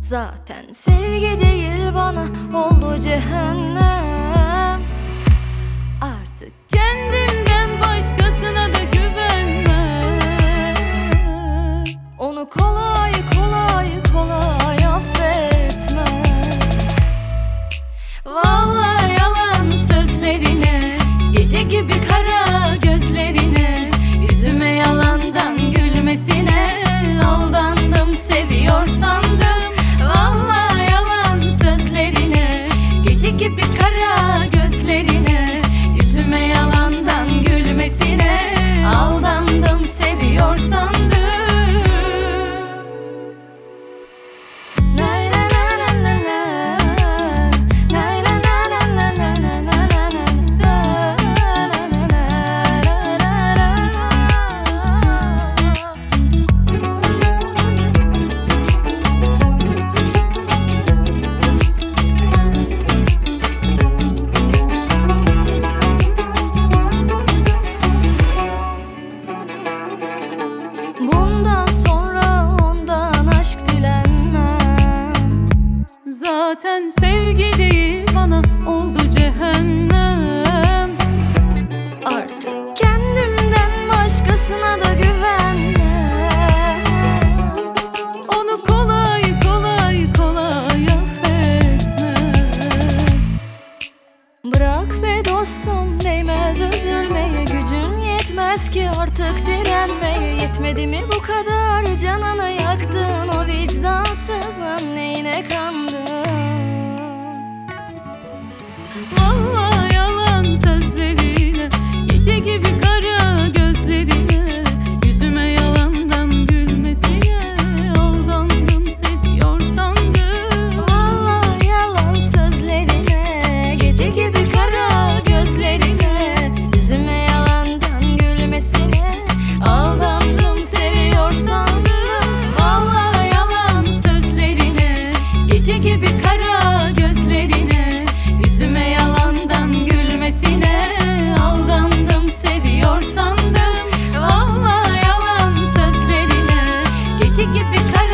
Zaten sevgi değil bana oldu cehennem. Artık kendimden başkasına da güvenmem. Onu kolay affetmem. Vallahi yalan sözlerine, gece gibi kara gözlerine, yüzüme yalandan gülmesine aldandım, seviyor sandım. Vallahi yalan sözlerine, gece gibi kara gözlerine, yüzüme yalandan gülmesine aldandım, seviyor sandım. Bundan sonra ondan aşk dilenmem. Zaten sevgi değil bana oldu cehennem. Artık kendimden başkasına da güvenmem. Onu kolay affetmem. Bırak be dostum, değmez üzülmeye, gücün yetmez ki artık direnmeye. Yetmedi mi bu kadar canını yaktın, o vicdansızın neyine kandın? Vallahi yalan sözlerine, gece gibi kara gözlerine, yüzüme yalandan gülmesine aldandım, seviyor sandım. Vallahi yalan sözlerine, gece gibi kara gözlerine, yüzüme yalandan gülmesine aldandım, seviyor sandım. Vallahi yalan sözlerine, gece gibi kara gözlerine, yüzüme yalandan gülmesine aldandım, seviyor sandım. Vallahi yalan sözlerine, gece gibi kara